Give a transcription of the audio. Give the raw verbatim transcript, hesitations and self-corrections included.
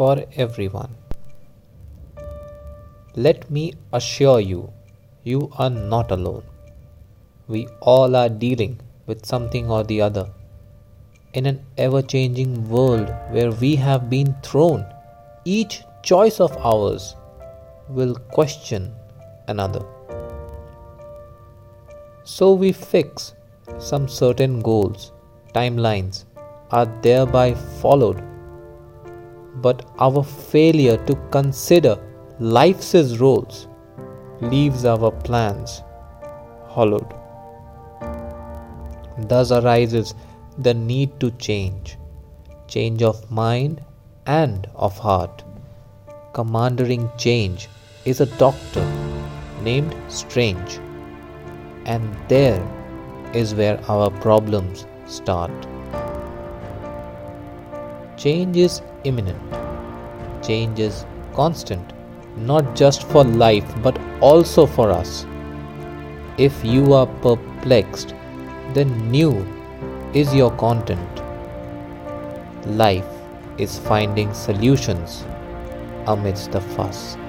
for everyone. Let me assure you, you are not alone. We all are dealing with something or the other. In an ever changing world where we have been thrown, each choice of ours will question another. So we fix some certain goals, timelines are thereby followed. But our failure to consider life's roles leaves our plans hollowed. Thus arises the need to change, change of mind and of heart. Commanding change is a doctor named Strange, and there is where our problems start. Change is imminent, change is constant, not just for life but also for us. If you are perplexed, then new is your content. Life is finding solutions amidst the fuss.